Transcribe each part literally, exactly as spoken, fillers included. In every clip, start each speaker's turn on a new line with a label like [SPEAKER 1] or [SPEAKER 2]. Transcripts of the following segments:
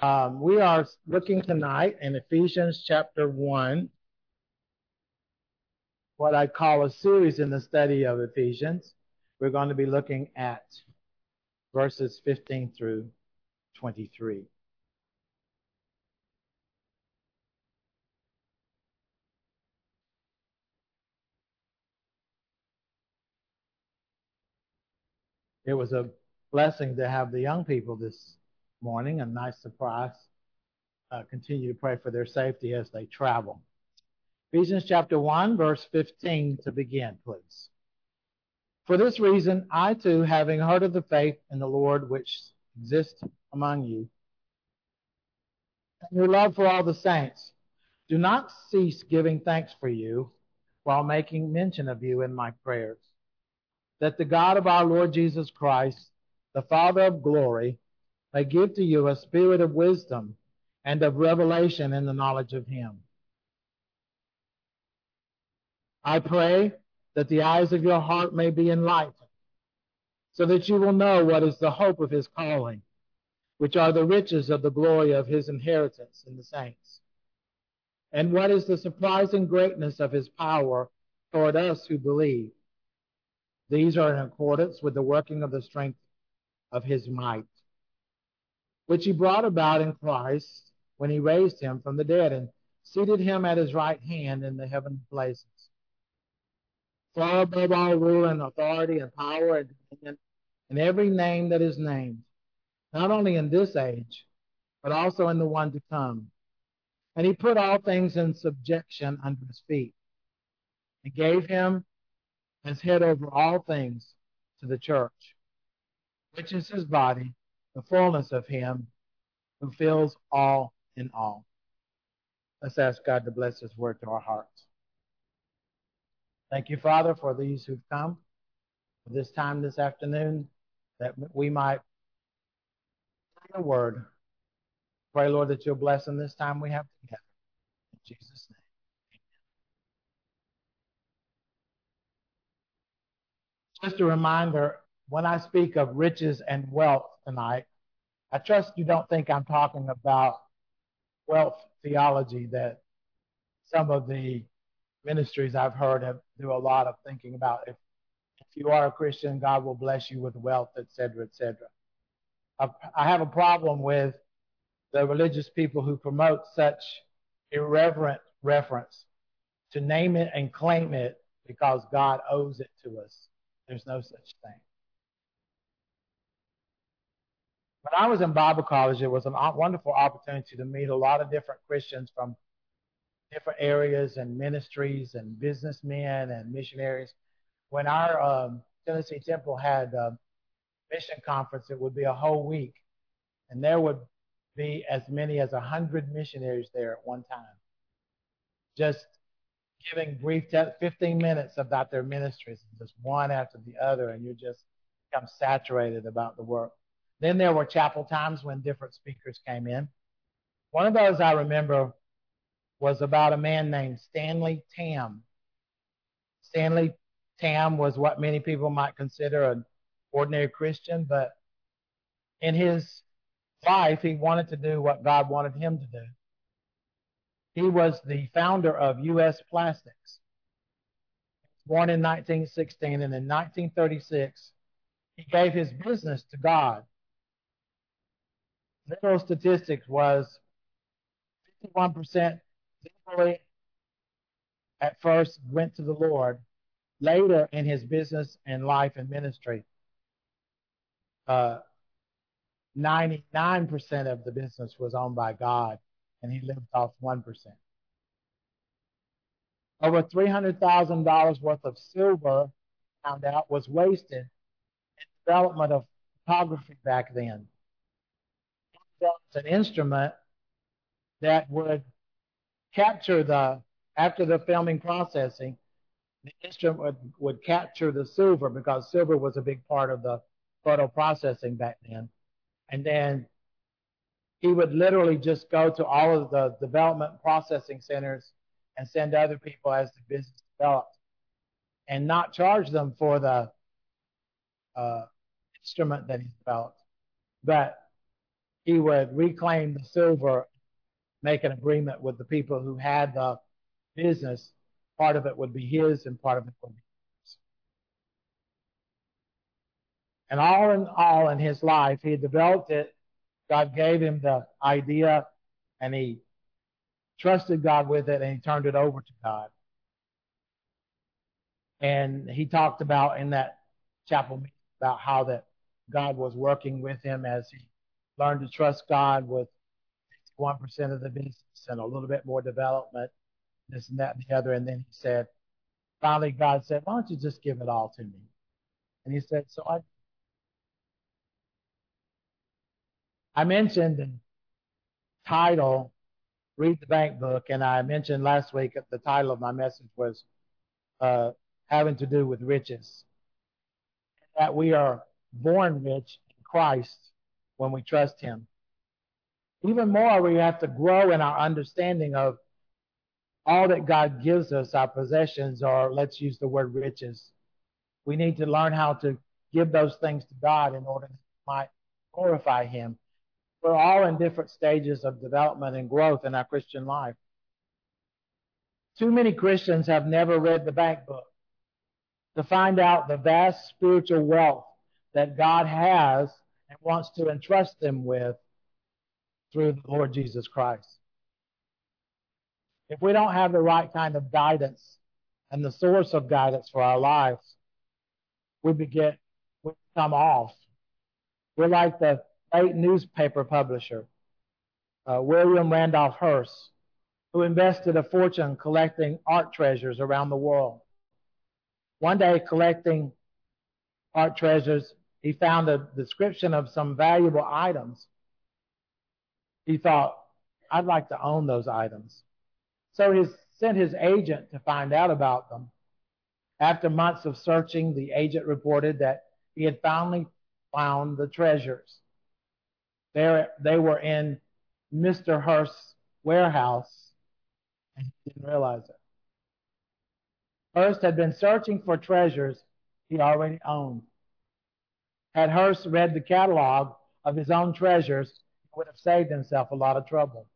[SPEAKER 1] Um, we are looking tonight in Ephesians chapter one, what I call a series in the study of Ephesians. We're going to be looking at verses fifteen through twenty-three. It was a blessing to have the young people this morning, a nice surprise. Uh, continue to pray for their safety as they travel. Ephesians chapter one, verse fifteen to begin, please. For this reason, I too, having heard of the faith in the Lord which exists among you, and your love for all the saints, do not cease giving thanks for you, while making mention of you in my prayers, that the God of our Lord Jesus Christ, the Father of glory, may give to you a spirit of wisdom and of revelation in the knowledge of him. I pray that the eyes of your heart may be enlightened, so that you will know what is the hope of his calling, which are the riches of the glory of his inheritance in the saints, and what is the surprising greatness of his power toward us who believe. These are in accordance with the working of the strength of his might, which he brought about in Christ when he raised him from the dead and seated him at his right hand in the heavenly places, far above all rule and authority and power and dominion, and every name that is named, not only in this age, but also in the one to come. And he put all things in subjection under his feet, and gave him as head over all things to the church, which is his body, the fullness of him who fills all in all. Let's ask God to bless his word to our hearts. Thank you, Father, for these who've come for this time this afternoon, that we might hear your word. Pray, Lord, that you'll bless in this time we have together. In Jesus' name. Just a reminder, when I speak of riches and wealth tonight, I trust you don't think I'm talking about wealth theology that some of the ministries I've heard have do a lot of thinking about. If, if you are a Christian, God will bless you with wealth, et cetera, et cetera. I, I have a problem with the religious people who promote such irreverent reference to name it and claim it because God owes it to us. There's no such thing. When I was in Bible college, it was a wonderful opportunity to meet a lot of different Christians from different areas and ministries and businessmen and missionaries. When our um, Tennessee Temple had a mission conference, it would be a whole week, and there would be as many as a hundred missionaries there at one time, just giving brief te- fifteen minutes about their ministries, just one after the other, and you just become saturated about the work. Then there were chapel times when different speakers came in. One of those I remember was about a man named Stanley Tam. Stanley Tam was what many people might consider an ordinary Christian, but in his life, he wanted to do what God wanted him to do. He was the founder of U S Plastics. Born in nineteen sixteen, and in nineteen thirty-six, he gave his business to God. Literal statistics was fifty-one percent literally at first went to the Lord. Later in his business and life and ministry, uh, ninety-nine percent of the business was owned by God, and he lived off one percent. Over three hundred thousand dollars worth of silver, found out, was wasted in the development of photography back then. It's an instrument that would capture the, after the filming processing, the instrument would, would capture the silver, because silver was a big part of the photo processing back then. And then he would literally just go to all of the development processing centers and send other people as the business developed, and not charge them for the uh, instrument that he developed, but he would reclaim the silver, make an agreement with the people who had the business. Part of it would be his and part of it would be his. And all in all in his life, he developed it. God gave him the idea and he trusted God with it and he turned it over to God. And he talked about in that chapel meeting about how that God was working with him as he learned to trust God with fifty-one percent of the business and a little bit more development, this and that and the other. And then he said, finally God said, why don't you just give it all to me? And he said, so I, I mentioned the title, Read the Bank Book, and I mentioned last week that the title of my message was uh, having to do with riches. That we are born rich in Christ when we trust him. Even more, we have to grow in our understanding of all that God gives us, our possessions, or let's use the word riches. We need to learn how to give those things to God in order that we might glorify him. We're all in different stages of development and growth in our Christian life. Too many Christians have never read the bank book to find out the vast spiritual wealth that God has and wants to entrust them with through the Lord Jesus Christ. If we don't have the right kind of guidance and the source of guidance for our lives, we begin, we become off. We're like the late newspaper publisher, uh, William Randolph Hearst, who invested a fortune collecting art treasures around the world. One day, collecting art treasures, he found a description of some valuable items. He thought, I'd like to own those items. So he sent his agent to find out about them. After months of searching, the agent reported that he had finally found the treasures. There, they were in Mister Hearst's warehouse, and he didn't realize it. Hearst had been searching for treasures he already owned. Had Hearst read the catalog of his own treasures, he would have saved himself a lot of trouble.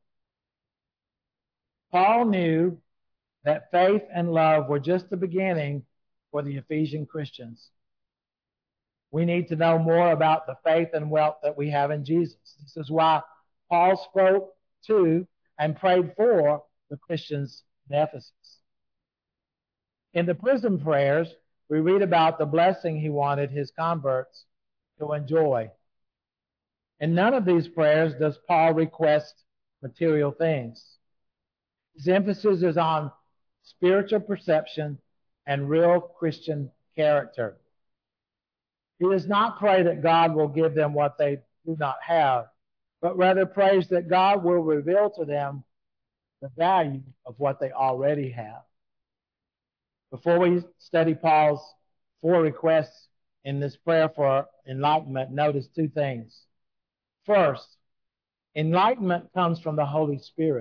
[SPEAKER 1] Paul knew that faith and love were just the beginning for the Ephesian Christians. We need to know more about the faith and wealth that we have in Jesus. This is why Paul spoke to and prayed for the Christians in Ephesus. In the prison prayers, we read about the blessing he wanted his converts to enjoy. In none of these prayers does Paul request material things. His emphasis is on spiritual perception and real Christian character. He does not pray that God will give them what they do not have, but rather prays that God will reveal to them the value of what they already have. Before we study Paul's four requests in this prayer for enlightenment, notice two things. First, enlightenment comes from the Holy Spirit.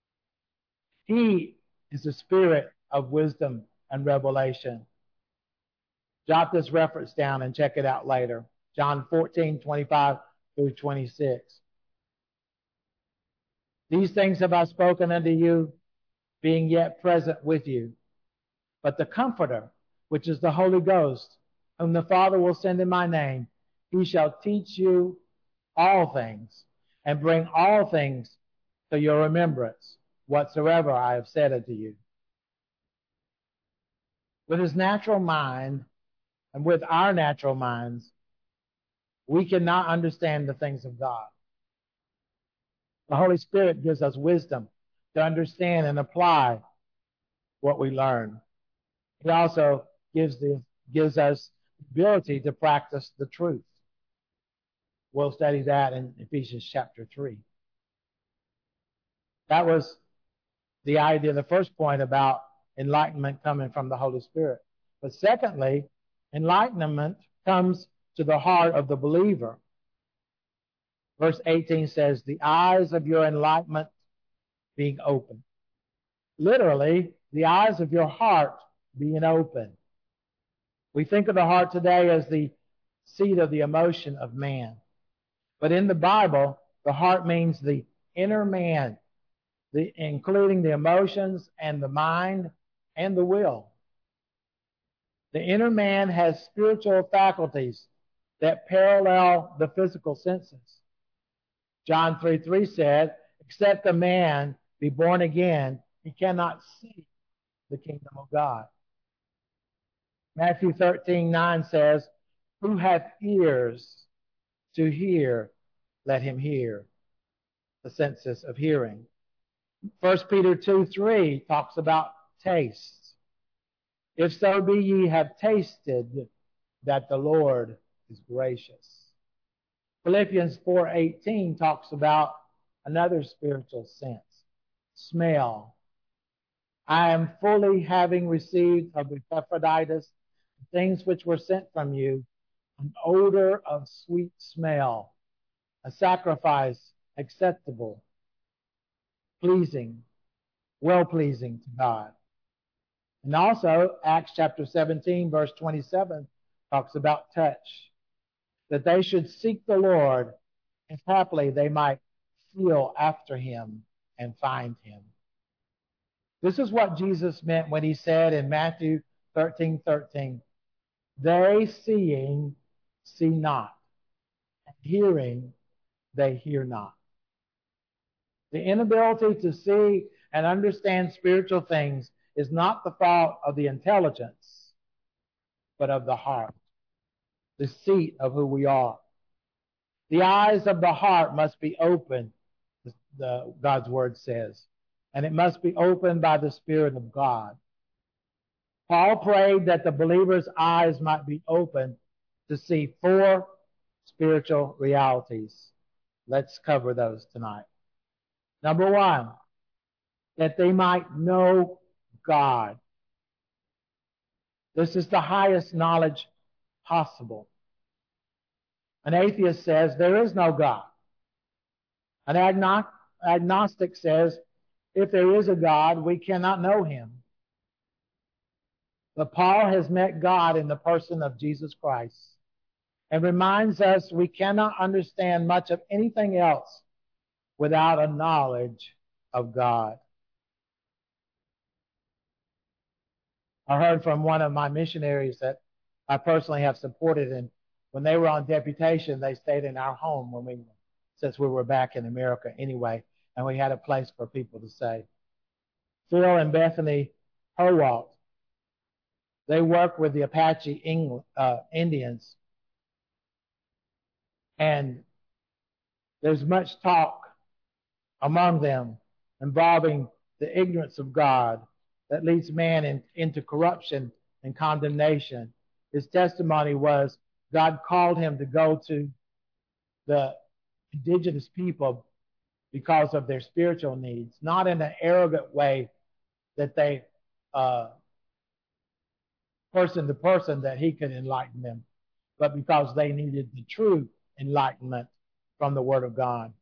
[SPEAKER 1] He is the spirit of wisdom and revelation. Jot this reference down and check it out later. John fourteen, twenty-five through twenty-six. These things have I spoken unto you, being yet present with you. But the Comforter, which is the Holy Ghost, whom the Father will send in my name, he shall teach you all things, and bring all things to your remembrance, whatsoever I have said unto you. With his natural mind, and with our natural minds, we cannot understand the things of God. The Holy Spirit gives us wisdom to understand and apply what we learn. He also gives, the, gives us the ability to practice the truth. We'll study that in Ephesians chapter three. That was the idea, the first point about enlightenment coming from the Holy Spirit. But secondly, enlightenment comes to the heart of the believer. Verse eighteen says, the eyes of your enlightenment being open. Literally, the eyes of your heart being open. We think of the heart today as the seat of the emotion of man. But in the Bible, The heart means the inner man, the, including the emotions and the mind and the will. The inner man has spiritual faculties that parallel the physical senses. John three three said, except a man be born again, he cannot see the kingdom of God. Matthew thirteen nine says, who hath ears to hear, let him hear. The senses of hearing. First Peter two three talks about taste. If so be ye have tasted that the Lord is gracious. Philippians four eighteen talks about another spiritual sense. Smell. I am fully having received of Epaphroditus things which were sent from you, an odor of sweet smell, a sacrifice acceptable, pleasing, well-pleasing to God. And also, Acts chapter seventeen, verse twenty-seven, talks about touch, that they should seek the Lord, if haply they might feel after him and find him. This is what Jesus meant when he said in Matthew thirteen thirteen, they seeing see not, and hearing they hear not. The inability to see and understand spiritual things is not the fault of the intelligence, but of the heart, the seat of who we are. The eyes of the heart must be open, the, God's word says, and it must be opened by the Spirit of God. Paul prayed that the believer's eyes might be open to see four spiritual realities. Let's cover those tonight. Number one, that they might know God. This is the highest knowledge possible. An atheist says there is no God. An agnostic says if there is a God, we cannot know him. But Paul has met God in the person of Jesus Christ and reminds us we cannot understand much of anything else without a knowledge of God. I heard from one of my missionaries that I personally have supported, and when they were on deputation, they stayed in our home when we, since we were back in America anyway, and we had a place for people to stay. Phil and Bethany Howalt, they work with the Apache England, uh, Indians, and there's much talk among them involving the ignorance of God that leads man in, into corruption and condemnation. His testimony was God called him to go to the indigenous people because of their spiritual needs, not in an arrogant way that they, uh, person to person, that he could enlighten them, but because they needed the true enlightenment from the Word of God.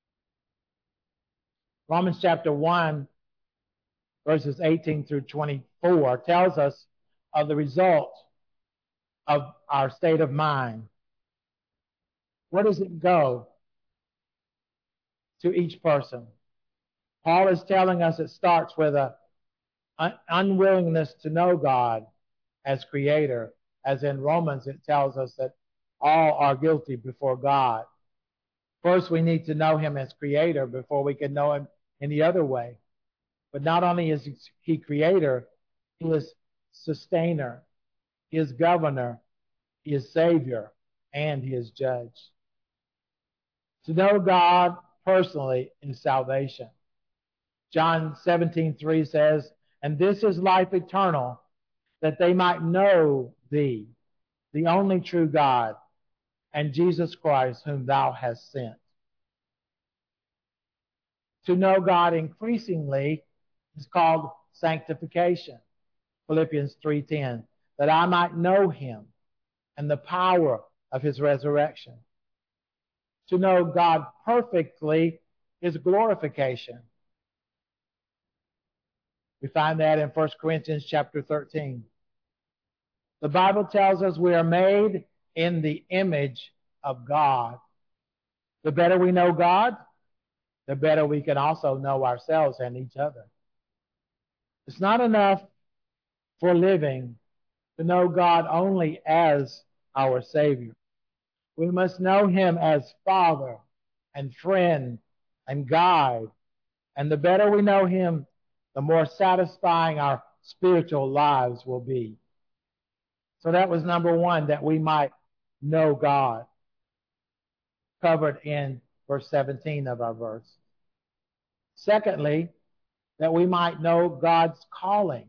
[SPEAKER 1] Romans chapter one, verses eighteen through twenty-four tells us of the result of our state of mind. Where does it go to each person? Paul is telling us it starts with an un- unwillingness to know God as creator. As in Romans, it tells us that all are guilty before God. First, we need to know him as creator before we can know him any other way. But not only is he creator, he is sustainer, he is governor, he is savior, and he is judge. To know God personally is salvation. John seventeen three says, and this is life eternal, that they might know thee, the only true God, and Jesus Christ, whom thou hast sent. To know God increasingly is called sanctification. Philippians three ten, that I might know him and the power of his resurrection. To know God perfectly is glorification. We find that in First Corinthians chapter thirteen. The Bible tells us we are made in the image of God. The better we know God, the better we can also know ourselves and each other. It's not enough for living to know God only as our Savior. We must know Him as Father and friend and guide. And the better we know Him, the more satisfying our spiritual lives will be. So that was number one, that we might know God, covered in verse seventeen of our verse. Secondly, that we might know God's calling.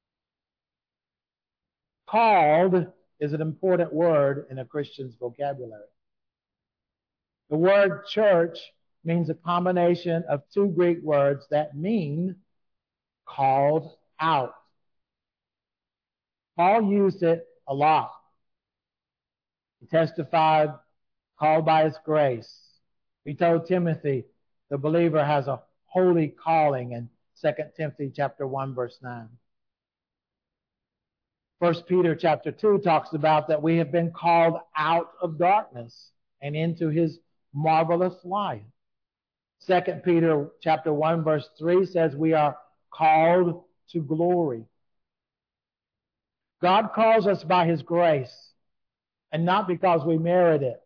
[SPEAKER 1] Called is an important word in a Christian's vocabulary. The word church means a combination of two Greek words that mean called out. Paul used it a lot. He testified, called by His grace. He told Timothy, the believer has a holy calling in Second Timothy chapter one, verse nine. First Peter chapter two talks about that we have been called out of darkness and into His marvelous light. Second Peter chapter one, verse three says we are called to glory. God calls us by His grace and not because we merit it.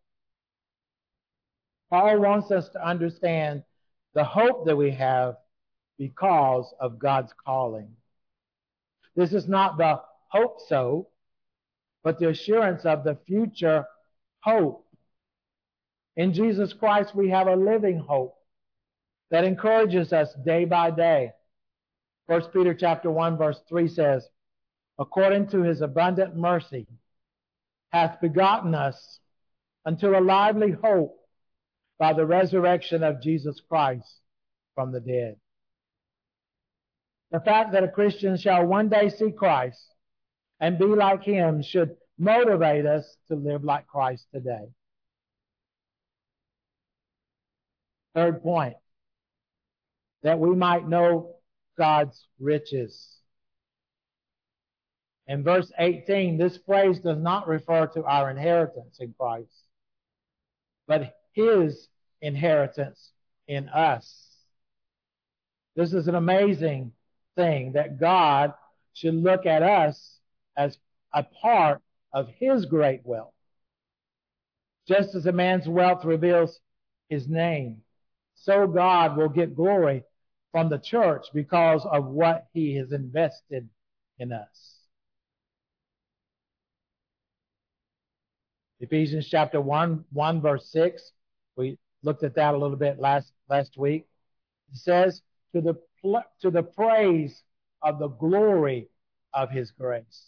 [SPEAKER 1] Paul wants us to understand the hope that we have because of God's calling. This is not the hope so, but the assurance of the future hope. In Jesus Christ, we have a living hope that encourages us day by day. First Peter chapter one, verse three says, according to His abundant mercy, hath begotten us unto a lively hope by the resurrection of Jesus Christ from the dead. The fact that a Christian shall one day see Christ and be like Him should motivate us to live like Christ today. Third point, that we might know God's riches. In verse eighteen, this phrase does not refer to our inheritance in Christ, but His inheritance in us. This is an amazing thing, that God should look at us as a part of His great wealth. Just as a man's wealth reveals his name, so God will get glory from the church because of what He has invested in us. Ephesians chapter one, one verse six, we looked at that a little bit last, last week. It says, to the, to the praise of the glory of His grace.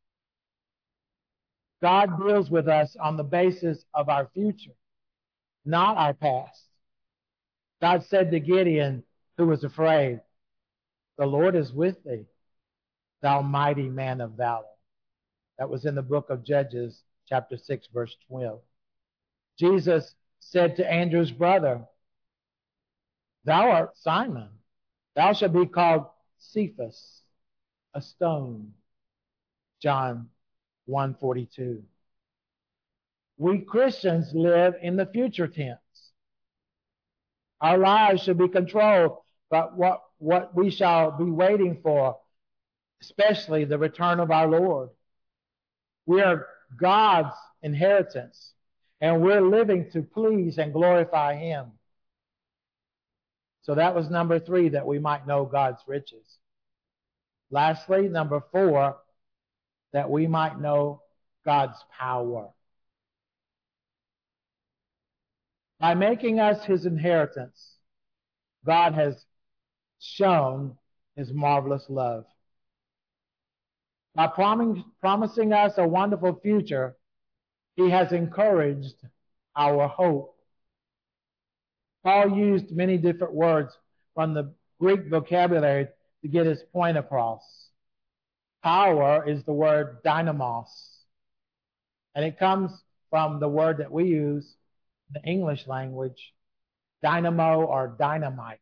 [SPEAKER 1] God deals with us on the basis of our future, not our past. God said to Gideon, who was afraid, the Lord is with thee, thou mighty man of valor. That was in the book of Judges, chapter six, verse twelve. Jesus said to Andrew's brother, thou art Simon, thou shalt be called Cephas, a stone. John one forty-two. We Christians live in the future tense. Our lives should be controlled by what, what we shall be waiting for, especially the return of our Lord. We are God's inheritance, and we're living to please and glorify Him. So that was number three, that we might know God's riches. Lastly, number four, that we might know God's power. By making us His inheritance, God has shown His marvelous love. By prom- promising us a wonderful future, He has encouraged our hope. Paul used many different words from the Greek vocabulary to get his point across. Power is the word dynamos, and it comes from the word that we use in the English language, dynamo or dynamite.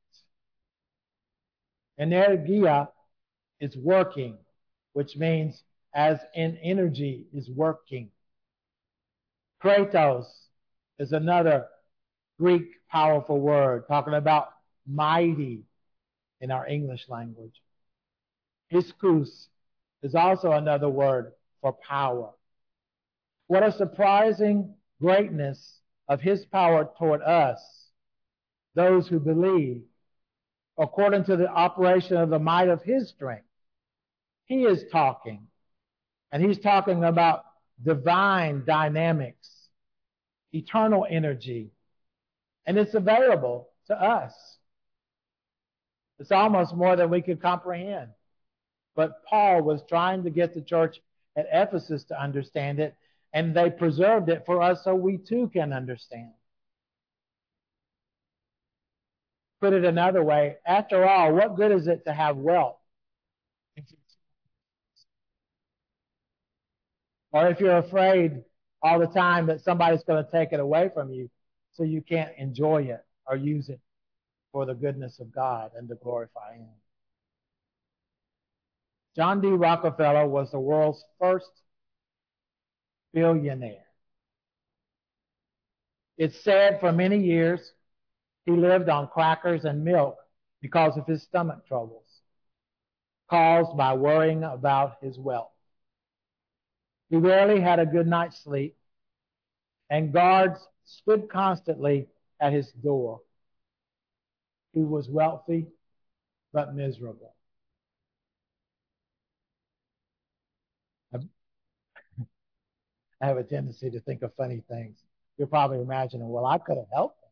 [SPEAKER 1] Energia is working, which means as in energy is working. Kratos is another Greek powerful word, talking about mighty in our English language. Ischus is also another word for power. What a surprising greatness of his power toward us, those who believe, according to the operation of the might of his strength. He is talking, and he's talking about divine dynamics, eternal energy, and it's available to us. It's almost more than we could comprehend. But Paul was trying to get the church at Ephesus to understand it, and they preserved it for us so we too can understand. Put it another way, after all, what good is it to have wealth? Or if you're afraid all the time that somebody's going to take it away from you so you can't enjoy it or use it for the goodness of God and to glorify Him. John D. Rockefeller was the world's first billionaire. It's said for many years he lived on crackers and milk because of his stomach troubles caused by worrying about his wealth. He rarely had a good night's sleep, and guards stood constantly at his door. He was wealthy but miserable. I have a tendency to think of funny things. You're probably imagining, well, I could have helped him.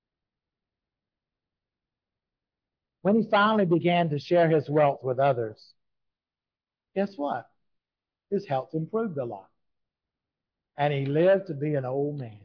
[SPEAKER 1] When he finally began to share his wealth with others, guess what? His health improved a lot. And he lived to be an old man.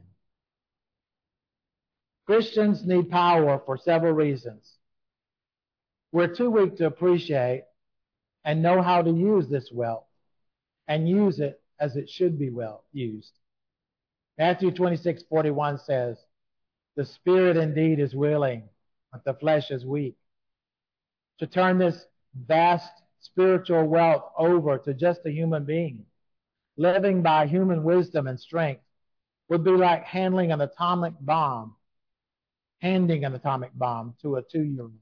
[SPEAKER 1] Christians need power for several reasons. We're too weak to appreciate and know how to use this wealth and use it as it should be well used. Matthew twenty-six forty-one says, the spirit indeed is willing, but the flesh is weak. To turn this vast spiritual wealth over to just a human being, living by human wisdom and strength, would be like handling an atomic bomb, handing an atomic bomb to a two-year-old.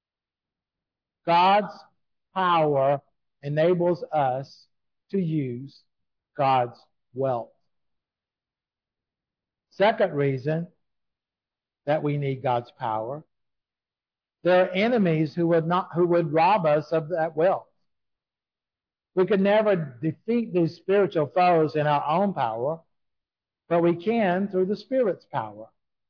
[SPEAKER 1] God's power enables us to use God's wealth. Second reason that we need God's power, there are enemies who would not, who would rob us of that wealth. We could never defeat these spiritual foes in our own power, but we can through the Spirit's power.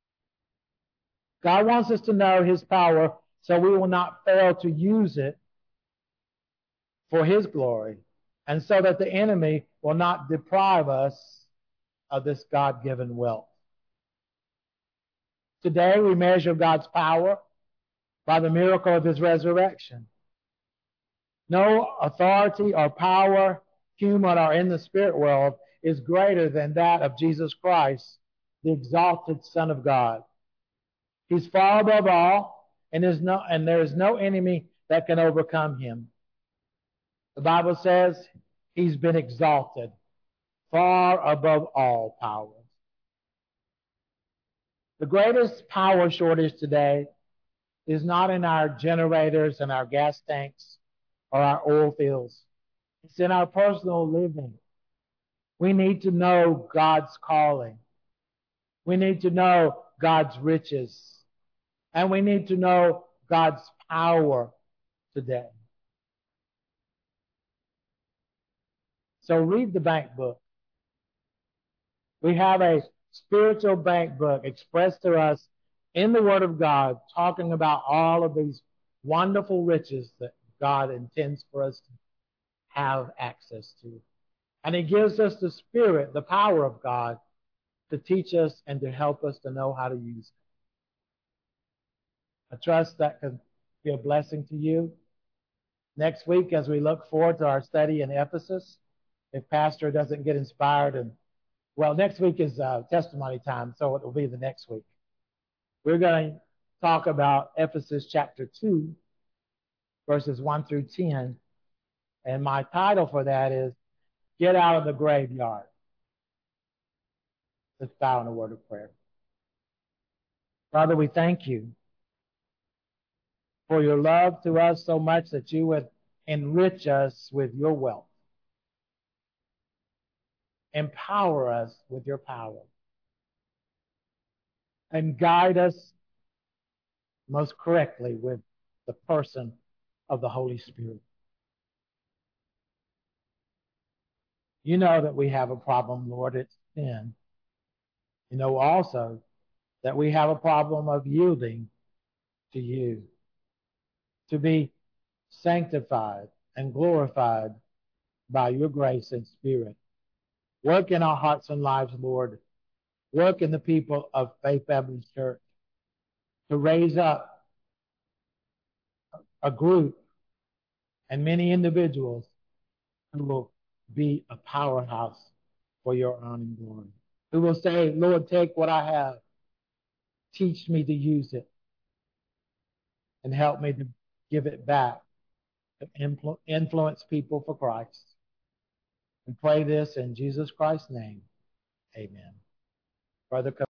[SPEAKER 1] God wants us to know His power so we will not fail to use it for His glory, and so that the enemy will not deprive us of this God-given wealth. Today we measure God's power by the miracle of His resurrection. No authority or power, human or in the spirit world, is greater than that of Jesus Christ, the exalted Son of God. He's far above all, and, there's no, and there is no enemy that can overcome Him. The Bible says He's been exalted far above all powers. The greatest power shortage today is not in our generators and our gas tanks or our oil fields. It's in our personal living. We need to know God's calling. We need to know God's riches. And we need to know God's power today. So read the bank book. We have a spiritual bank book expressed to us in the Word of God, talking about all of these wonderful riches that God intends for us to have access to. And He gives us the Spirit, the power of God, to teach us and to help us to know how to use it. I trust that can be a blessing to you. Next week, as we look forward to our study in Ephesus, if Pastor doesn't get inspired, and well, next week is uh, testimony time, so it will be the next week. We're going to talk about Ephesus chapter two, verses one through ten. And my title for that is, Get Out of the Graveyard. Let's bow in a word of prayer. Father, we thank you for your love to us so much that you would enrich us with your wealth. Empower us with your power. And guide us most correctly with the person of the Holy Spirit. You know that we have a problem, Lord, it's sin. You know also that we have a problem of yielding to you, to be sanctified and glorified by your grace and Spirit. Work in our hearts and lives, Lord. Work in the people of Faith Baptist Church to raise up a group and many individuals who will be a powerhouse for your honor and glory. Who will say, Lord, take what I have, teach me to use it, and help me to give it back to influ- influence people for Christ. And pray this in Jesus Christ's name. Amen. Brother